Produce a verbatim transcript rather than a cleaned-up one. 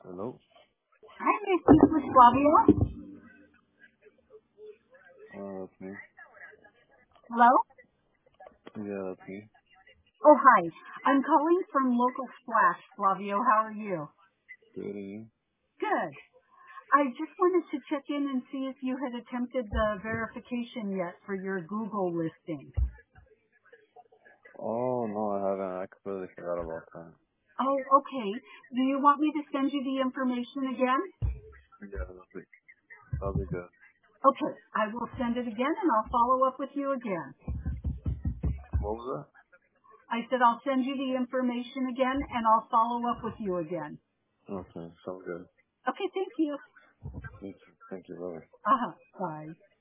Hello? Hi, may I speak with Flavio? Uh, that's me. Hello? Yeah, that's me. Oh, hi. I'm calling from Local Splash. Flavio, how are you? Good, and you? Good. I just wanted to check in and see if you had attempted the verification yet for your Google listing. Oh, no, I haven't. I completely forgot about that. Oh, okay. Do you want me to send you the information again? Yeah, that'll be, that'll be good. Okay, I will send it again and I'll follow up with you again. What was I said I'll send you the information again and I'll follow up with you again. that? Okay, sounds good. Okay, thank you. Thank you. Thank you, brother. Uh-huh. Bye.